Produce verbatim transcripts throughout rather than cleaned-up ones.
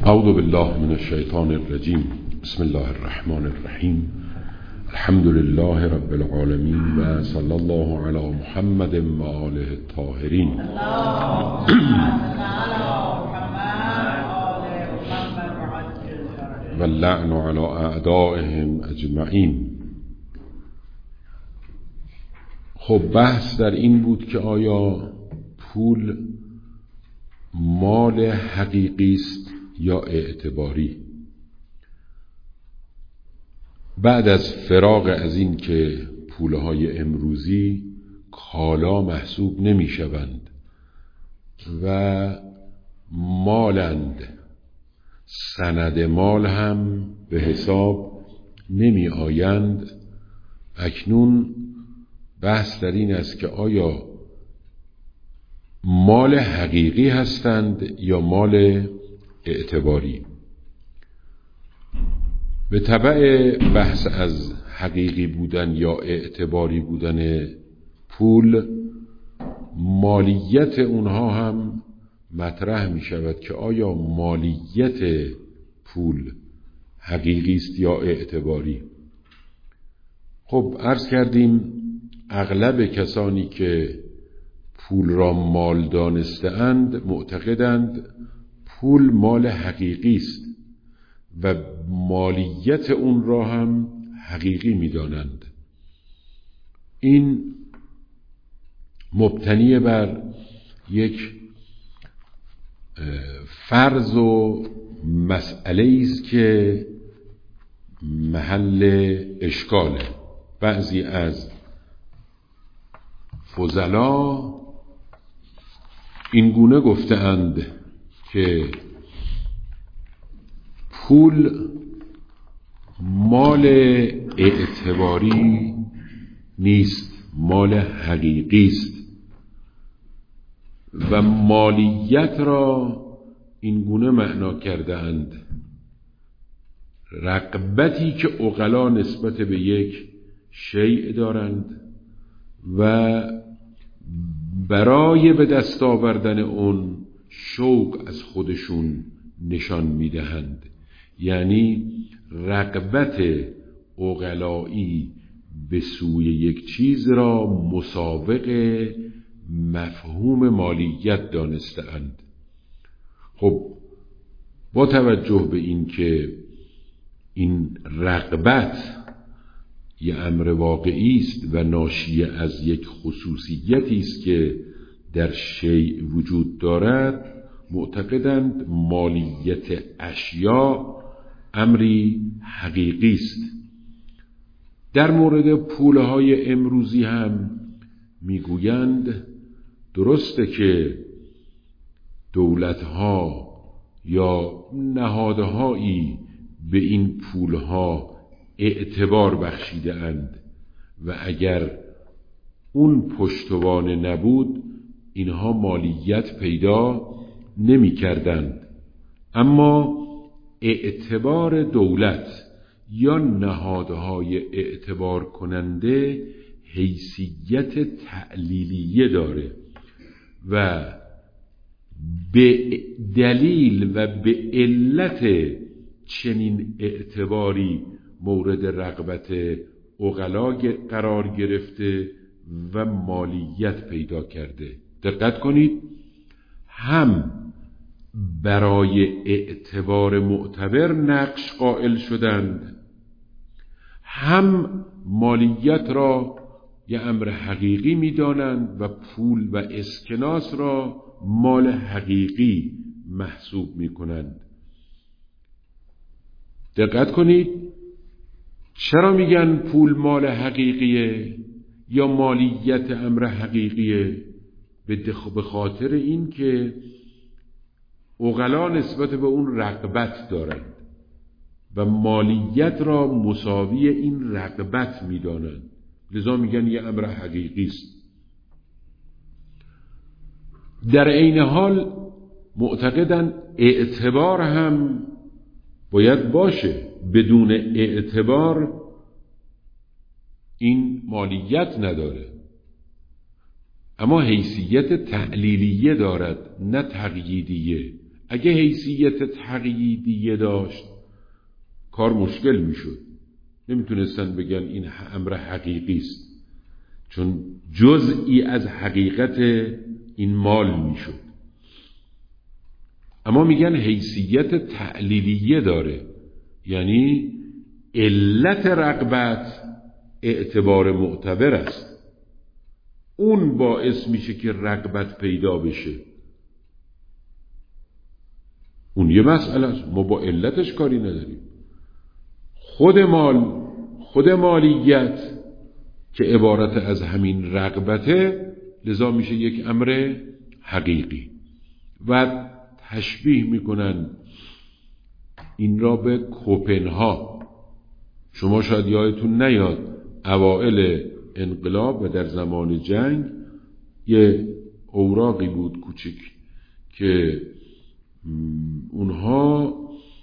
اعوذ بالله من الشیطان الرجیم. بسم الله الرحمن الرحیم. الحمد لله رب العالمین و صلی الله علی محمد و آله الطاهرین. و اللعن علی اعدائهم اجمعین. خب بحث در این بود که آیا پول مال حقیقی است یا اعتباری. بعد از فراغ از این که پولهای امروزی کالا محسوب نمی شوند و مالند، سند مال هم به حساب نمی آیند، اکنون بحث در این است که آیا مال حقیقی هستند یا مال اعتباری. به تبع بحث از حقیقی بودن یا اعتباری بودن پول، مالیت اونها هم مطرح می شود که آیا مالیت پول حقیقی است یا اعتباری. خب عرض کردیم اغلب کسانی که پول را مال دانسته‌اند معتقدند پول مال حقیقی است و مالیت اون را هم حقیقی می‌دانند. این مبتنی بر یک فرض و مسئله است که محل اشکاله. بعضی از فضلا این گونه گفته‌اند که پول مال اعتباری نیست، مال حقیقی است و مالیت را این گونه معنا کرده‌اند رغبتی که عقلا نسبت به یک شیء دارند و برای به دست آوردن اون شوق از خودشون نشان میدهند. یعنی رغبت عقلایی به سوی یک چیز را مسابق مفهوم مالیت دانسته‌اند. خب با توجه به این که این رغبت یه امر واقعی است و ناشی از یک خصوصیتی است که در شیء وجود دارد، معتقدند مالیت اشیاء امری حقیقی است. در مورد پولهای امروزی هم میگویند درسته که دولتها یا نهادهایی به این پولها اعتبار بخشیده اند و اگر اون پشتوانه نبود اینها مالیت پیدا نمی کردند. اما اعتبار دولت یا نهادهای اعتبار کننده حیثیت تعلیلیه داره و به دلیل و به علت چنین اعتباری مورد رغبت عقلا قرار گرفته و مالیت پیدا کرده. دقت کنید، هم برای اعتبار معتبر نقش قائل شدند، هم مالیت را یه امر حقیقی می‌دانند و پول و اسکناس را مال حقیقی محسوب می‌کنند. دقت کنید، چرا میگن پول مال حقیقیه یا مالیت امر حقیقیه؟ به خاطر این که عقلا نسبت به اون رغبت دارند و مالیت را مساوی این رغبت میدانند، لذا میگن یه امر حقیقی است. در عین حال معتقدن اعتبار هم باید باشه، بدون اعتبار این مالیت نداره. اما حیثیت تعلیلیه دارد نه تقییدیه. اگه حیثیت تقییدیه داشت کار مشکل میشد، نمیتونستن بگن این امر حقیقی است، چون جزئی از حقیقت این مال میشد. اما میگن حیثیت تعلیلیه داره، یعنی علت رغبت اعتبار معتبر است، اون باعث میشه که رغبت پیدا بشه. اون یه مسئله است، ما با علتش کاری نداریم. خود مال، خود مالیت که عبارت از همین رغبته، لذا میشه یک امر حقیقی. و تشبیه میکنن این را به کوپنها. شما شاید یادتون نیاد اوائل انقلاب و در زمان جنگ یه اوراقی بود کوچک که اونها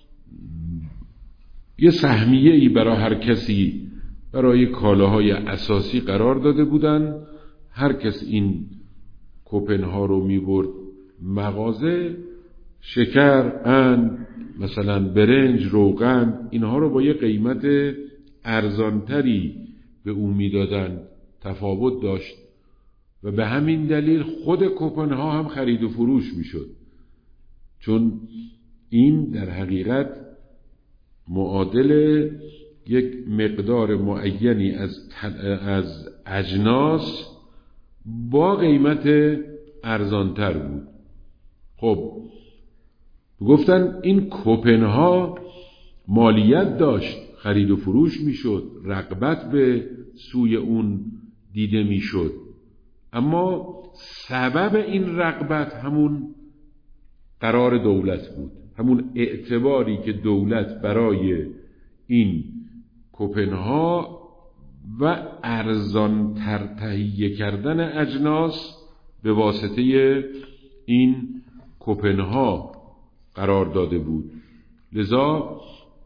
یه سهمیه‌ای برای هر کسی برای کالاهای اساسی قرار داده بودن. هر کس این کوپنها رو میبرد مغازه، شکر، قند، مثلا برنج، روغن، اینها رو با یه قیمت ارزانتری به او میدادن، تفاوت داشت و به همین دلیل خود کوپنها هم خرید و فروش میشد، چون این در حقیقت معادل یک مقدار معینی از از اجناس با قیمت ارزانتر بود. خب گفتن این کوپنها مالیت داشت، خرید و فروش میشد، رغبت به سوی اون دیده میشد، اما سبب این رغبت همون قرار دولت بود، همون اعتباری که دولت برای این کوپنها و ارزان‌تر تهیه کردن اجناس به واسطه این کوپنها قرار داده بود. لذا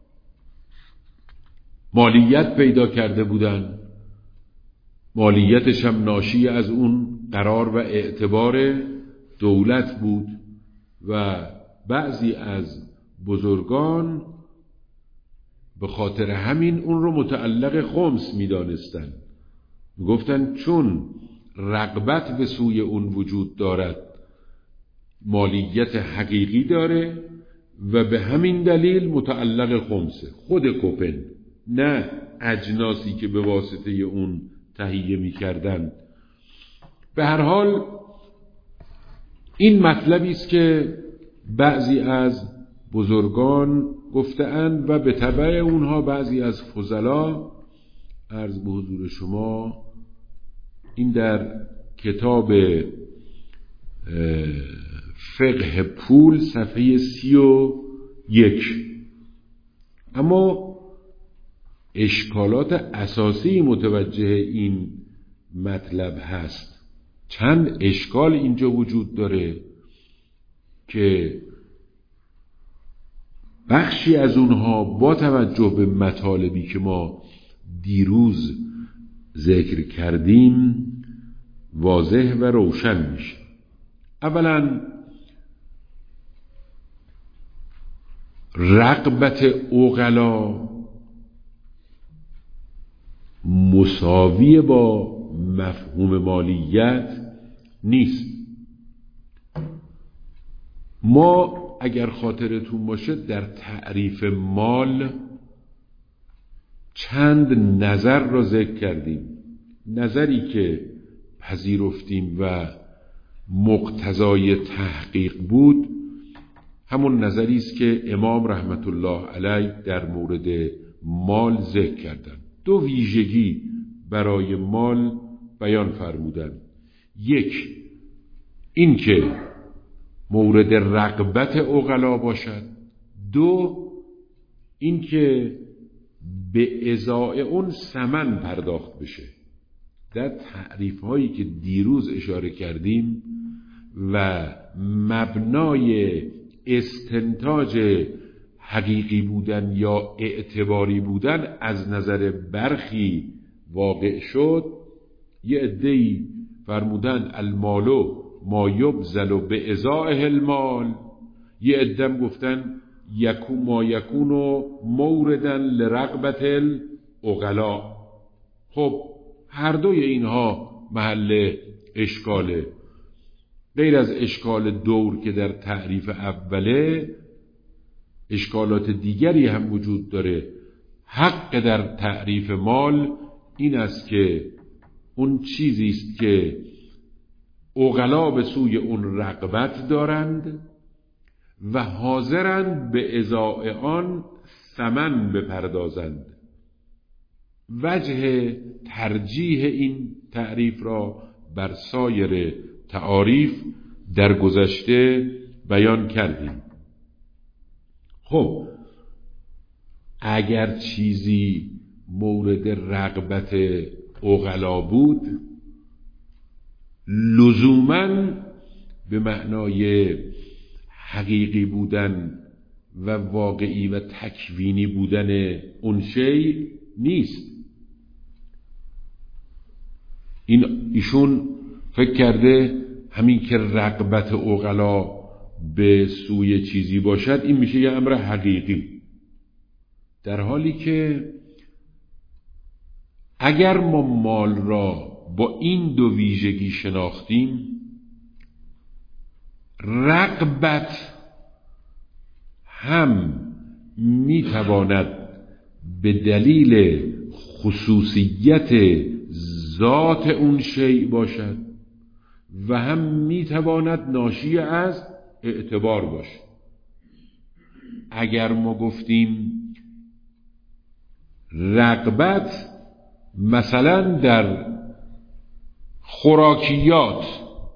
مالیت پیدا کرده بودن، مالیتش هم ناشی از اون قرار و اعتبار دولت بود و بعضی از بزرگان به خاطر همین اون رو متعلق خمس می دانستن. می گفتن چون رغبت به سوی اون وجود دارد، مالیت حقیقی داره و به همین دلیل متعلق خمسه، خود کوپن، نه اجناسی که به واسطه اون تهیه می کردن. به هر حال این مطلبی است که بعضی از بزرگان گفته‌اند و به تبع اونها بعضی از فضلا. عرض به حضور شما این در کتاب فقه پول صفحه سی و یک. اما اشکالات اساسی متوجه این مطلب هست. چند اشکال اینجا وجود داره که بخشی از اونها با توجه به مطالبی که ما دیروز ذکر کردیم واضح و روشن میشه. اولا رغبت عقلا مساوی با مفهوم مالیت نیست. ما اگر خاطرتون باشه در تعریف مال چند نظر را ذکر کردیم. نظری که پذیرفتیم و مقتضای تحقیق بود همون نظری است که امام رحمت الله علیه در مورد مال ذکر کردند. دو ویژگی برای مال بیان فرمودند. یک، این که مورد رغبت عقلا باشد. دو، این که به ازای اون ثمن پرداخت بشه. در تعریف هایی که دیروز اشاره کردیم و مبنای استنتاج حقیقی بودن یا اعتباری بودن از نظر برخی واقع شد، یه عده‌ای فرمودن المالو ما یبذل به ازائه المال، یه عدم گفتن یکو ما یکونو موردن لرغبت العقلا. خب هر دوی اینها محل اشکاله، غیر از اشکال دور که در تعریف اوله اشکالات دیگری هم وجود داره. حق در تعریف مال این است که اون چیزی است که عقلا به سوی اون رغبت دارند و حاضرند به ازای آن ثمن بپردازند. وجه ترجیح این تعریف را بر سایر تعاریف در گذشته بیان کردیم. خب اگر چیزی مورد رغبت عقلا بود، لزوماً به معنای حقیقی بودن و واقعی و تکوینی بودن اون شی نیست. این ایشون فکر کرده همین که رغبت عقلا به سوی چیزی باشد این میشه یه امر حقیقی، در حالی که اگر ما مال را با این دو ویژگی شناختیم، رغبت هم میتواند به دلیل خصوصیت ذات اون شیء باشد و هم میتواند ناشی از اعتبار باشد. اگر ما گفتیم رغبت مثلا در خوراکیات،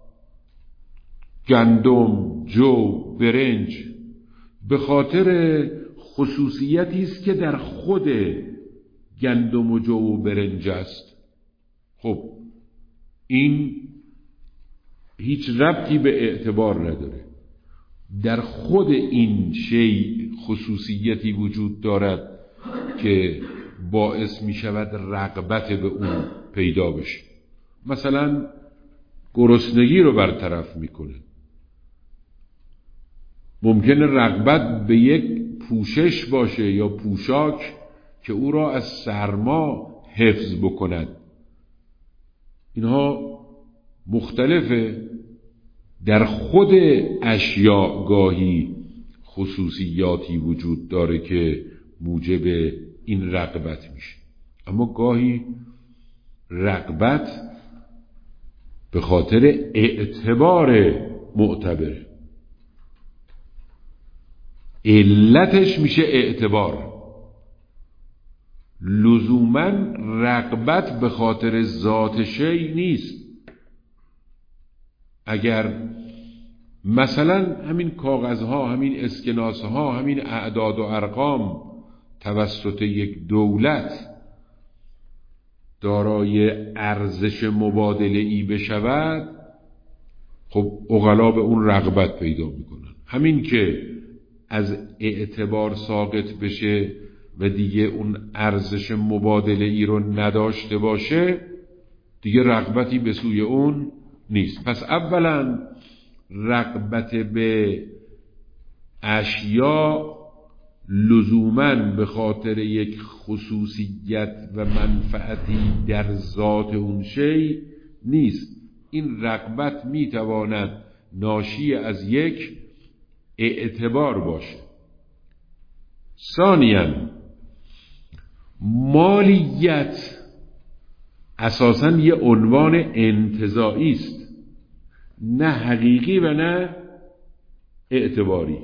گندم، جو، برنج، به خاطر خصوصیتی است که در خود گندم و جو و برنج است، خب این هیچ ربطی به اعتبار نداره. در خود این شی خصوصیتی وجود دارد که باعث می شود رغبت به اون پیدا بشه. مثلا گرسنگی رو برطرف میکنه. ممکنه رغبت به یک پوشش باشه یا پوشاک که او را از سرما حفظ بکند. اینها مختلفه. در خود اشیاء گاهی خصوصیاتی وجود داره که موجب این رغبت میشه، اما گاهی رغبت به خاطر اعتبار معتبره، علتش میشه اعتبار. لزوما رغبت به خاطر ذات شی نیست. اگر مثلا همین کاغذها، همین اسکناسها، همین اعداد و ارقام توسط یک دولت دارای ارزش مبادله ای بشود، خب عقلا به اون رغبت پیدا میکنن. همین که از اعتبار ساقط بشه و دیگه اون ارزش مبادله ای رو نداشته باشه، دیگه رغبتی به سوی اون نیست. پس اولا رغبت به اشیاء لزوماً به خاطر یک خصوصیت و منفعتی در ذات اون شی نیست. این رغبت میتواند ناشی از یک اعتبار باشه. ثانیاً مالیت اساساً یه عنوان انتزاعی است، نه حقیقی و نه اعتباری.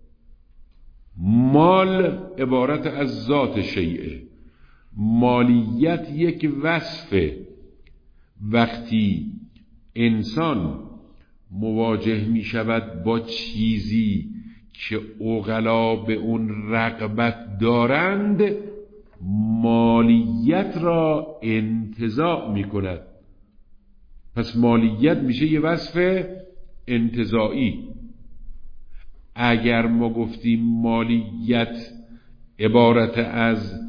مال عبارت از ذات شیء، مالیت یک وصفه. وقتی انسان مواجه می شود با چیزی که عقلا به اون رغبت دارند، مالیت را انتزاع می کند. پس مالیت میشه یه وصف انتزاعی. اگر ما گفتیم مالیت عبارت از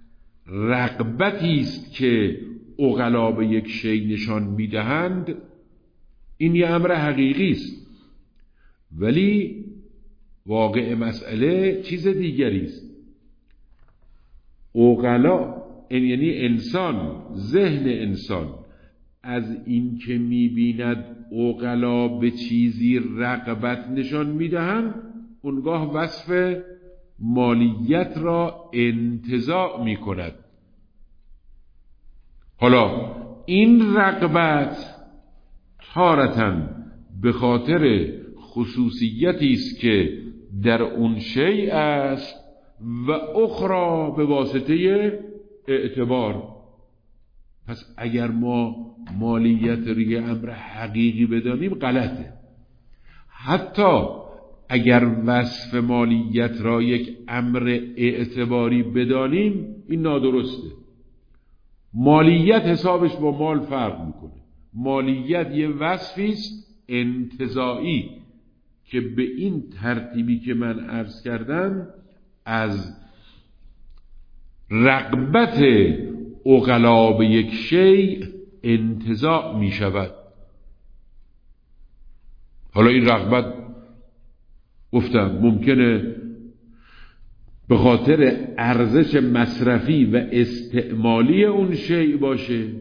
رغبتی است که عقلا به یک شی نشان میدهند، این یه امر حقیقی است، ولی واقع مسئله چیز دیگری است. عقلا یعنی انسان، ذهن انسان از این که می‌بیند عقلا به چیزی رغبت نشان می‌دهند، اونگاه وصف مالیت را انتزاع می‌کند. حالا این رغبت تارةً به خاطر خصوصیتی است که در اون شیء است و اخرى به واسطه اعتبار. پس اگر ما مالیت را یه امر حقیقی بدانیم غلطه. حتی اگر وصف مالیت را یک امر اعتباری بدانیم این نادرسته. مالیت حسابش با مال فرق میکنه. مالیت یه وصفی است انتزاعی که به این ترتیبی که من عرض کردم از رغبت عقلا به یک شیء انتزاع می شود. حالا این رغبت گفتم ممکنه به خاطر ارزش مصرفی و استعمالی اون شیء باشه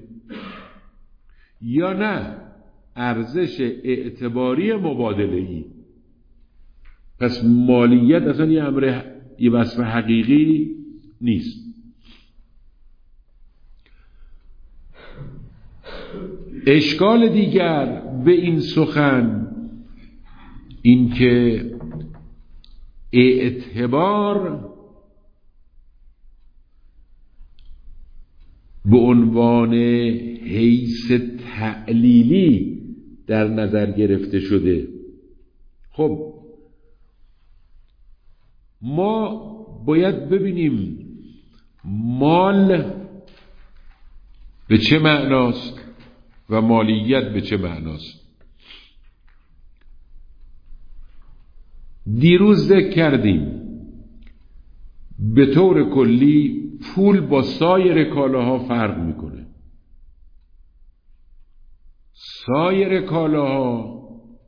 یا نه ارزش اعتباری مبادله‌ای. پس مالیت اصلا یه امر یه وصف حقیقی نیست. اشکال دیگر به این سخن این که اعتبار به عنوان حیث تعلیلی در نظر گرفته شده. خب ما باید ببینیم مال به چه معناست و مالیت به چه معناست. دیروز ذکر کردیم به طور کلی پول با سایر کالاها فرق میکنه. سایر کالاها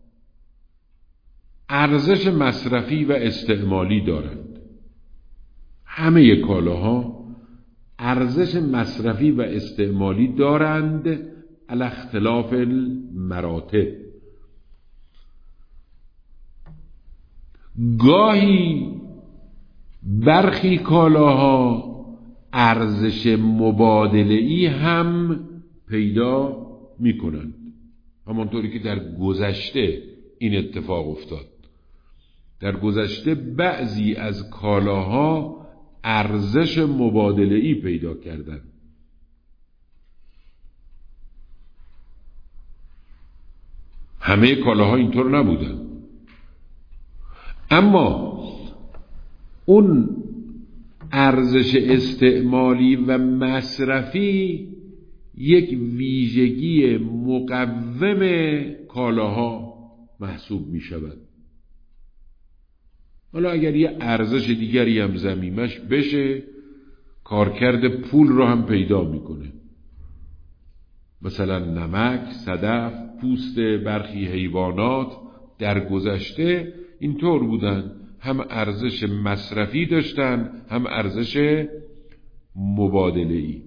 ارزش مصرفی و استعمالی دارند. همه کالاها ارزش مصرفی و استعمالی دارند علی اختلاف المراتب. گاهی برخی کالاها ارزش مبادله‌ای هم پیدا می‌کنند، همانطوری که در گذشته این اتفاق افتاد. در گذشته بعضی از کالاها ارزش مبادله‌ای پیدا کردند. همه کالاها اینطور نبودن، اما اون ارزش استعمالی و مصرفی یک ویژگی مقوم کالاها محسوب می شود. حالا اگر یه ارزش دیگری هم ضمیمش بشه، کارکرد پول رو هم پیدا میکنه. مثلا نمک، صدف، پوست برخی حیوانات در گذشته اینطور بودن، هم ارزش مصرفی داشتن هم ارزش مبادله‌ای.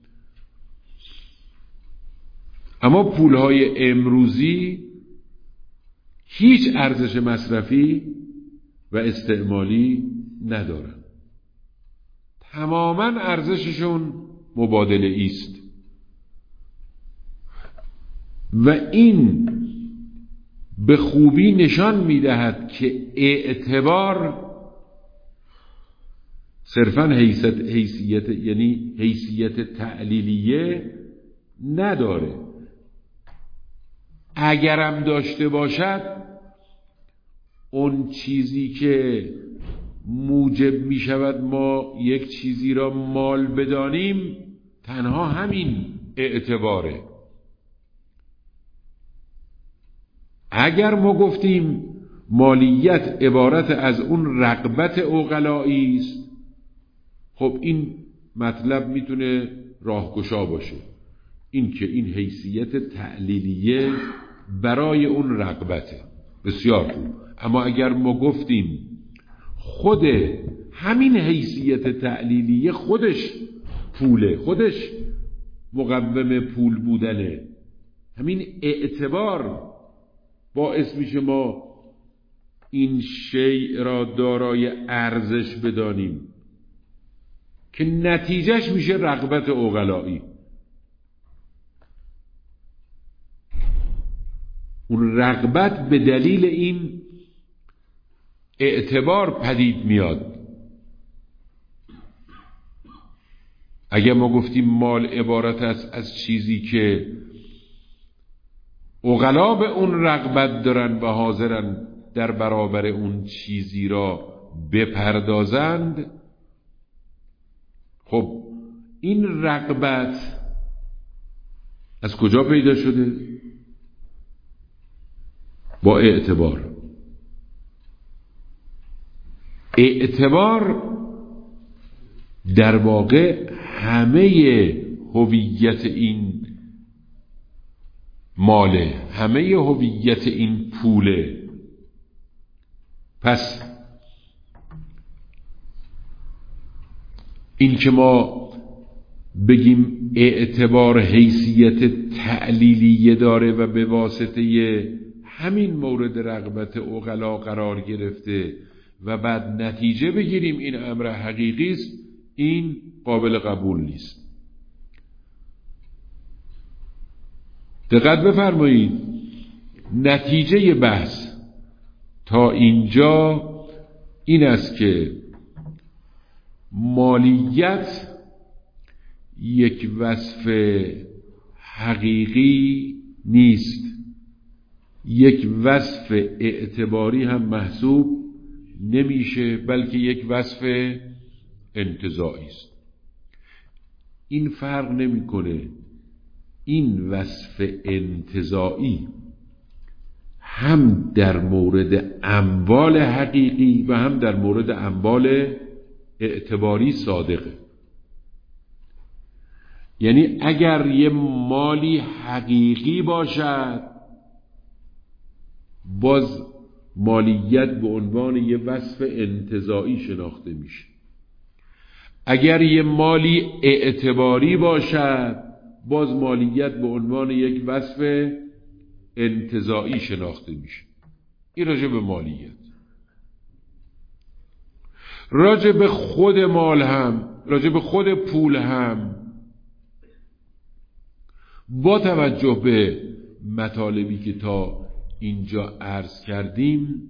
اما پولهای امروزی هیچ ارزش مصرفی و استعمالی ندارن، تماما ارزششون مبادله‌ای است و این به خوبی نشان می‌دهد که اعتبار صرفاً حیثیت حیثیت یعنی حیثیت تعلیلیه نداره. اگرم داشته باشد اون چیزی که موجب می شود ما یک چیزی را مال بدانیم تنها همین اعتباره. اگر ما گفتیم مالیت عبارت از اون رغبت عقلایی است، خب این مطلب میتونه راهگشا باشه، این که این حیثیت تعلیلیه برای اون رغبته. بسیار خوب. اما اگر ما گفتیم خود همین حیثیت تعلیلی خودش پوله، خودش مقوم پول بودنه. همین اعتبار باعث میشه ما این شیء را دارای ارزش بدانیم که نتیجهش میشه رغبت عقلایی. اون رغبت به دلیل این اعتبار پدید میاد. اگر ما گفتیم مال عبارت است از چیزی که عقلا به اون رغبت دارن و حاضرن در برابر اون چیزی را بپردازند، خب این رغبت از کجا پیدا شده؟ با اعتبار. اعتبار در واقع همه هویت این ماله، همه هویت این پوله. پس این که ما بگیم اعتبار حیثیت تعلیلیه داره و به واسطه همین مورد رغبت عقلا قرار گرفته و بعد نتیجه بگیریم این امر حقیقی است، این قابل قبول نیست. دقت بفرمایید، نتیجه بحث تا اینجا این است که مالیت یک وصف حقیقی نیست، یک وصف اعتباری هم محسوب نمیشه، بلکه یک وصف انتزاعی است. این فرق نمیکنه این وصف انتزاعی هم در مورد اموال حقیقی و هم در مورد اموال اعتباری صادقه. یعنی اگر یه مالی حقیقی باشد، باز مالیت به عنوان یه وصف انتزاعی شناخته میشه. اگر یه مالی اعتباری باشد، باز مالیت به عنوان یک وصف انتزاعی شناخته میشه. این راجع به مالیت. راجع به خود مال هم، راجع به خود پول هم، با توجه به مطالبی که تا اینجا عرض کردیم،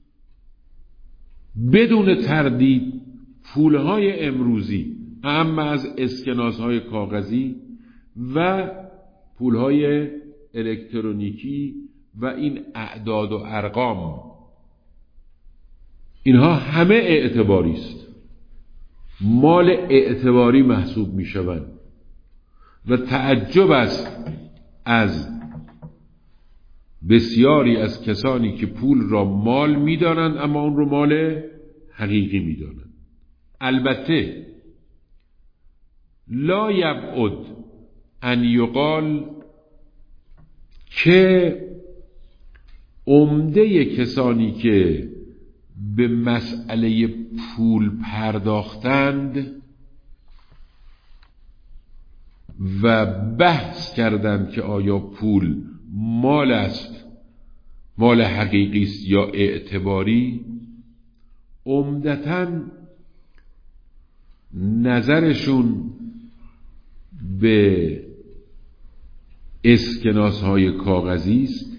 بدون تردید پولهای امروزی، اما از اسکناسهای کاغذی و پولهای الکترونیکی و این اعداد و ارقام، اینها همه اعتباری است، مال اعتباری محسوب می شوند و تعجب است از بسیاری از کسانی که پول را مال می دانند اما اون رو مال حقیقی می دانند. البته لا یبعد ان یقال که عمده کسانی که به مسئله پول پرداختند و بحث کردند که آیا پول مال است، مال حقیقی است یا اعتباری، عمدتاً نظرشون به اسکناس‌های کاغذی است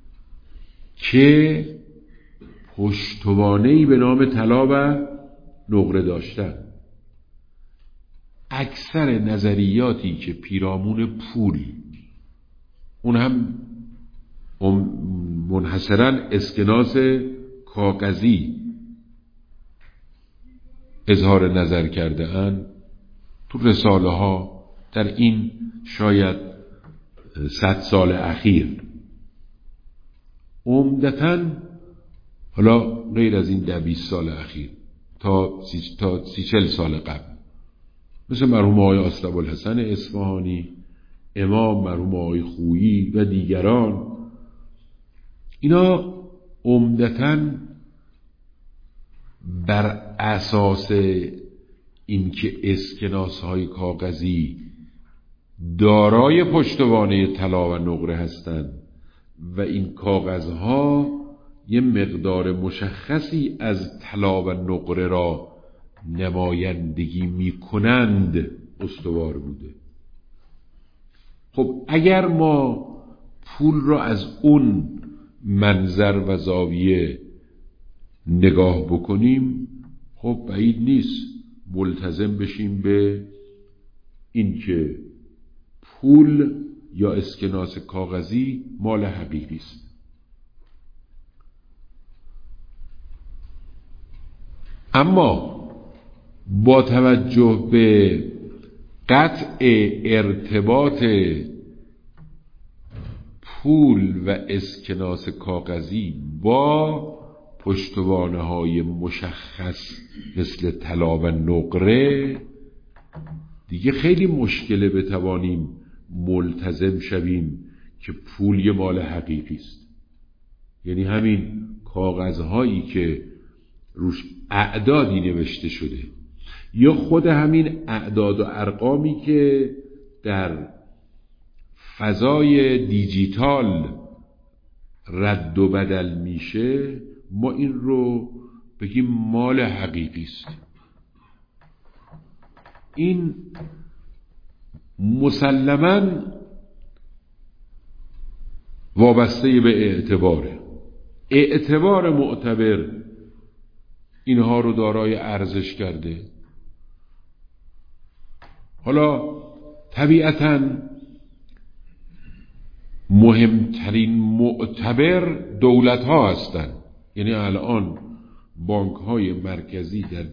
که پشتوانه‌ای به نام طلا و نقره داشتن. اکثر نظریاتی که پیرامون پول، اون هم منحصراً اسکناس کاغذی، اظهار نظر کرده اند تو رساله ها در این شاید صد سال اخیر، عمدتاً حالا غیر از این ده بیست سال اخیر تا سی, تا سی چل سال قبل، مثل مرحوم آقای اسدابوالحسن اصفهانی، امام مرحوم آقای خویی و دیگران، اینا عمدتاً بر اساس اینکه اسکناس‌های کاغذی دارای پشتوانه طلا و نقره هستند و این کاغذها یه مقدار مشخصی از طلا و نقره را نمایندگی می کنند استوار بوده. خب اگر ما پول را از اون منظر و زاویه نگاه بکنیم، خب بعید نیست ملتزم بشیم به این که پول یا اسکناس کاغذی مال حقیقی است. اما با توجه به قطع ارتباط پول و اسکناس کاغذی با پشتوانه های مشخص مثل طلا و نقره، دیگه خیلی مشکله بتوانیم ملتزم شویم که پول یه مال حقیقی است. یعنی همین کاغذهایی که روش اعدادی نوشته شده یا خود همین اعداد و ارقامی که در فضای دیجیتال رد و بدل میشه، ما این رو بگیم مال حقیقی است. این مسلماً وابسته به اعتباره. اعتبار معتبر اینها رو دارای ارزش کرده. حالا طبیعتاً مهمترین معتبر دولت ها هستند. یعنی الان بانک های مرکزی در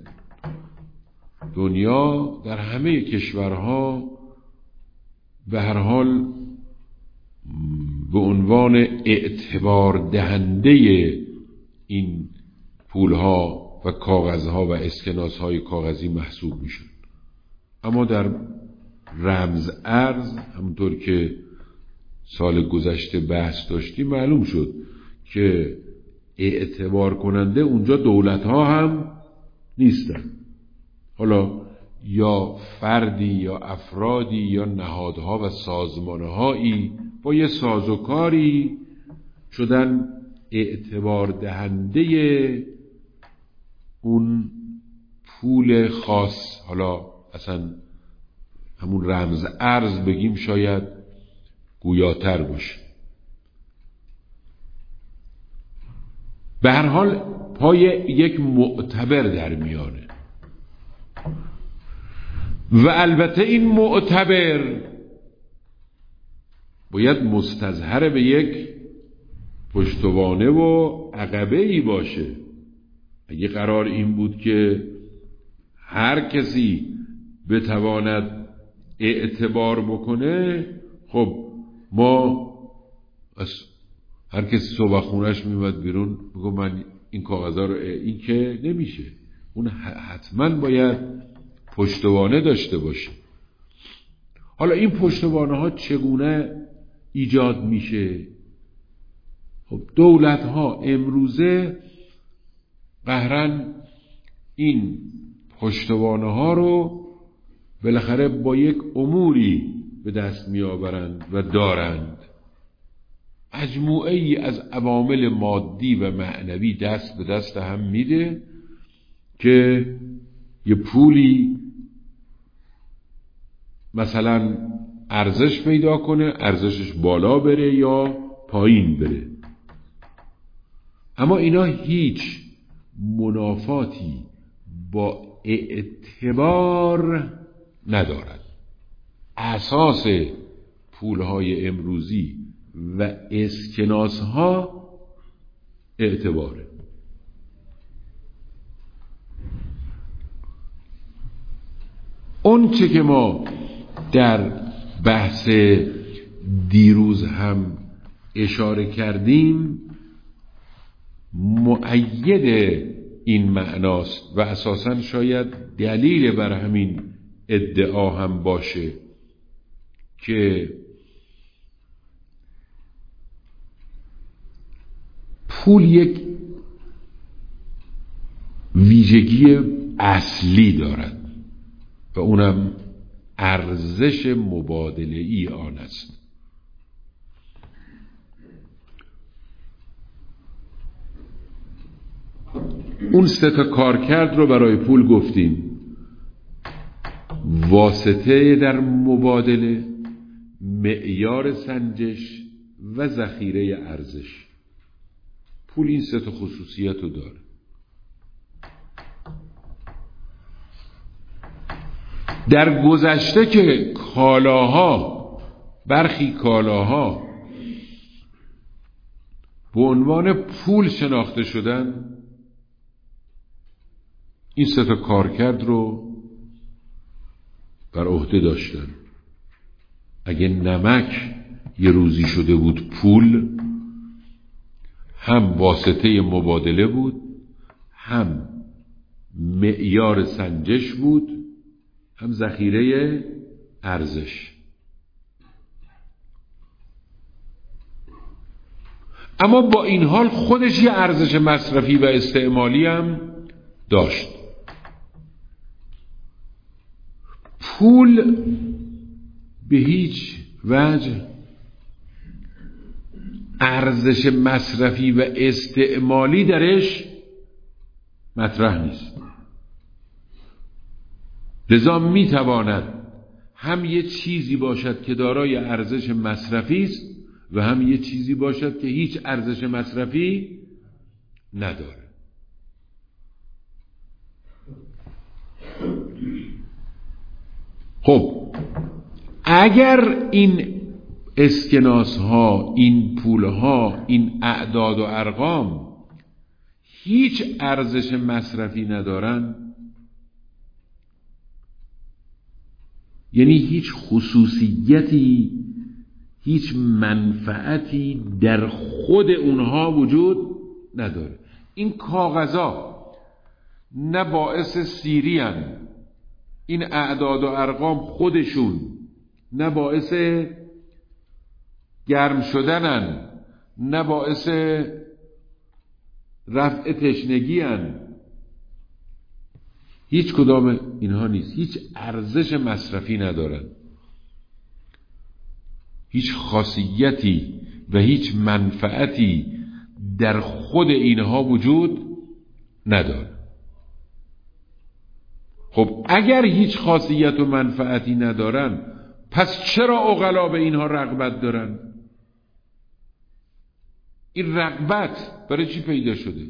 دنیا در همه کشورها به هر حال به عنوان اعتبار دهنده این پولها و کاغذها و اسکناسهای کاغذی محسوب میشن. اما در رمز ارز، همونطور که سال گذشته بحث داشتیم، معلوم شد که اعتبار کننده اونجا دولت ها هم نیستن. حالا یا فردی یا افرادی یا نهادها و سازمانهایی با یه سازوکاری شدن اعتبار دهنده اون پول خاص. حالا اصلا همون رمز ارز بگیم شاید گویاتر باشه. به هر حال پای یک معتبر در میانه و البته این معتبر باید مستظهر به یک پشتوانه و عقبه ای باشه. اگه قرار این بود که هر کسی بتواند اعتبار بکنه، خب ما از هر کسی صبح خونش میومد بیرون بگو من این کاغذها رو، این که نمیشه. اون حتما باید پشتوانه داشته باشه. حالا این پشتوانه ها چگونه ایجاد میشه؟ خب دولت ها امروزه قهرن این پشتوانه ها رو بالاخره با یک اموری به دست میآورند و دارند. مجموعه ای از عوامل مادی و معنوی دست به دست هم میده که یه پولی مثلا ارزش پیدا کنه، ارزشش بالا بره یا پایین بره. اما اینا هیچ منافاتی با اعتبار ندارد. اساس پولهای امروزی و اسکناسها اعتباره. اون چه که ما در بحث دیروز هم اشاره کردیم مؤید این معناست و اساساً شاید دلیل بر همین ادعا هم باشه که پول یک ویژگی اصلی دارد و اونم ارزش مبادله‌ای آن است. اون سه تا کارکرد رو برای پول گفتیم: واسطه در مبادله، معیار سنجش و ذخیره ارزش. پول این سه تا خصوصیت رو داره. در گذشته که کالاها، برخی کالاها به عنوان پول شناخته شدن، این سه تا کارکرد رو بر عهده داشتن. اگه نمک یه روزی شده بود پول، هم واسطه مبادله بود، هم معیار سنجش بود، هم ذخیره ارزش. اما با این حال خودش یه ارزش مصرفی و استعمالی هم داشت. پول به هیچ وجه ارزش مصرفی و استعمالی درش مطرح نیست. لذا میتواند هم یه چیزی باشد که دارای ارزش مصرفی است و هم یه چیزی باشد که هیچ ارزش مصرفی نداره. خب اگر این اسکناس ها، این پول ها، این اعداد و ارقام هیچ ارزش مصرفی ندارن، یعنی هیچ خصوصیتی، هیچ منفعتی در خود اونها وجود نداره. این کاغذها نه باعث سیری هن، این اعداد و ارقام خودشون نه باعث گرم شدنن، نه باعث رفع تشنگی هن. هیچ کدام اینها نیست. هیچ ارزش مصرفی ندارن، هیچ خاصیتی و هیچ منفعتی در خود اینها وجود نداره. خب اگر هیچ خاصیت و منفعتی ندارن، پس چرا عقلا به اینها رغبت دارن؟ این رغبت برای چی پیدا شده؟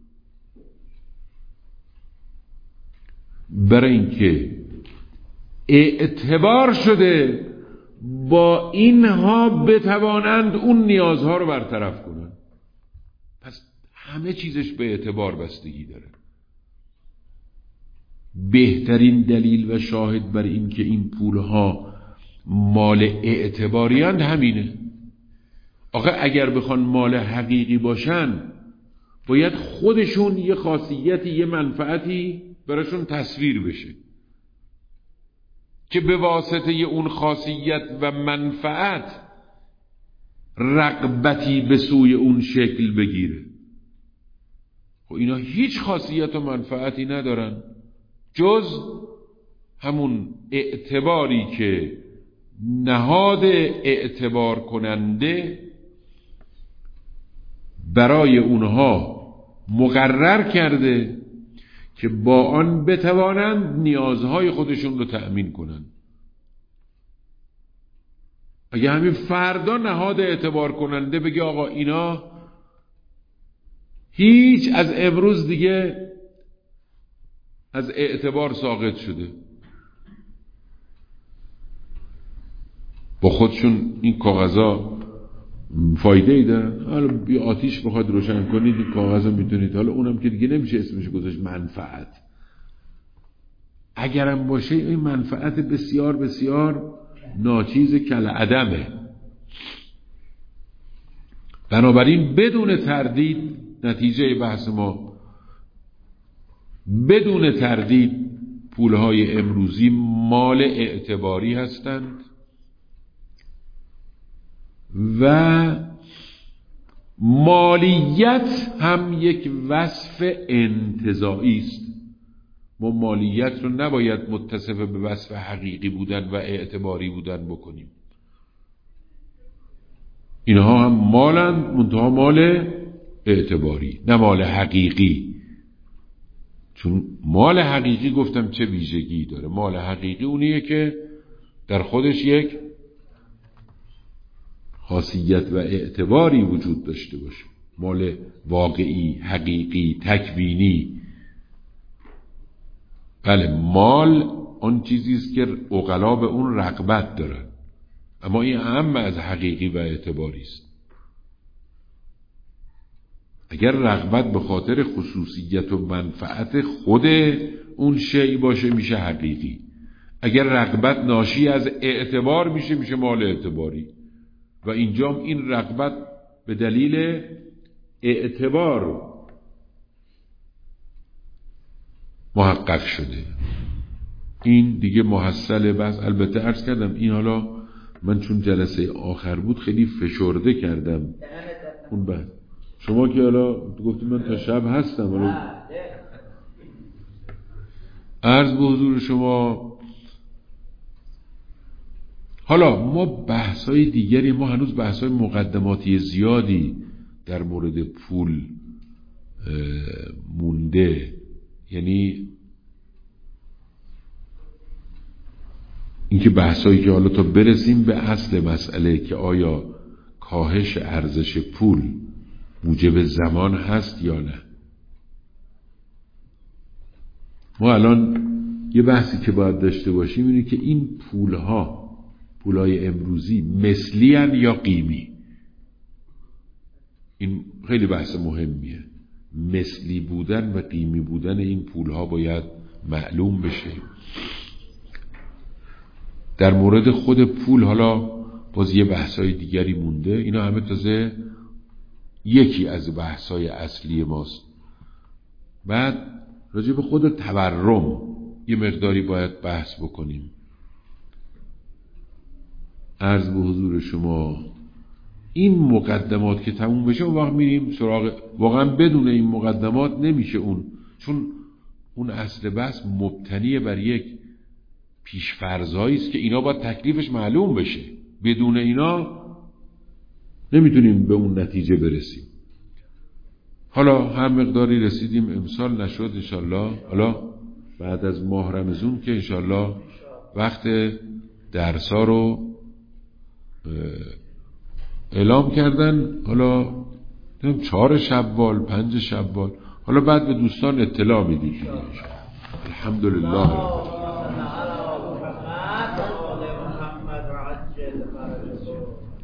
برای اینکه اعتبار شده با اینها بتوانند اون نیازها رو برطرف کنن. پس همه چیزش به اعتبار بستگی داره. بهترین دلیل و شاهد بر این که این پولها مال اعتباریند همینه. آخه اگر بخوان مال حقیقی باشن، باید خودشون یه خاصیتی، یه منفعتی براشون تصویر بشه که به واسطه اون خاصیت و منفعت رغبتی به سوی اون شکل بگیره. خب اینا هیچ خاصیت و منفعتی ندارن جز همون اعتباری که نهاد اعتبار کننده برای اونها مقرر کرده که با آن بتوانند نیازهای خودشون رو تأمین کنند. اگه همین فردا نهاد اعتبار کننده بگه آقا اینا هیچ از امروز دیگه از اعتبار ساقط شده، با خودشون این کاغذها فایده ای دارن، حالا بی آتیش بخواد روشن کنید این کاغذها میتونید، حالا اونم که دیگه نمیشه اسمش گذاشت منفعت. اگرم باشه این منفعت بسیار بسیار ناچیز کل عدمه. بنابراین بدون تردید نتیجه بحث ما، بدون تردید پولهای امروزی مال اعتباری هستند و مالیت هم یک وصف انتزاعی است. ما مالیت رو نباید متصف به وصف حقیقی بودن و اعتباری بودن بکنیم. اینها هم مالند، منتها مال اعتباری، نه مال حقیقی. چون مال حقیقی گفتم چه ویژگی داره؟ مال حقیقی اونیه که در خودش یک خاصیت و اعتباری وجود داشته باشه. مال واقعی، حقیقی، تکوینی. بله، مال آن چیزی است که عقلا به اون رغبت دارن، اما این اهم از حقیقی و اعتباری است. اگر رغبت به خاطر خصوصیت و منفعت خود اون شیء باشه میشه حقیقی. اگر رغبت ناشی از اعتبار میشه میشه مال اعتباری. و اینجا این رغبت به دلیل اعتبار محقق شده. این دیگه محصل بس. البته عرض کردم این حالا من چون جلسه آخر بود خیلی فشرده کردم اون بعد. شما که حالا گفتید من تا شب هستم، حالا عرض به حضور شما. حالا ما بحث‌های دیگری، ما هنوز بحث‌های مقدماتی زیادی در مورد پول مونده. یعنی اینکه بحثایی که حالا تا برسیم به اصل مسئله که آیا کاهش ارزش پول موجب زمان هست یا نه. ما الان یه بحثی که باید داشته باشیم اینه که این پولها، پولهای امروزی مثلی هن یا قیمی. این خیلی بحث مهمیه. مثلی بودن و قیمی بودن این پولها باید معلوم بشه. در مورد خود پول حالا باز یه بحثای دیگری مونده. اینا همه تازه یکی از بحثای اصلی ماست. بعد راجع به خود تورم یه مقداری باید بحث بکنیم. عرض به حضور شما این مقدمات که تموم بشه اون وقت میریم سراغ، واقعا بدون این مقدمات نمیشه اون، چون اون اصل بحث مبتنی بر یک پیشفرضایی است که اینا باید تکلیفش معلوم بشه. بدون اینا نمیتونیم به اون نتیجه برسیم. حالا هر مقداری رسیدیم، امسال نشد انشالله. حالا بعد از ماه رمضان که انشالله وقت درسا رو اعلام کردن، حالا چهار شوال، پنج شوال، حالا بعد به دوستان اطلاع میدید. الحمدلله.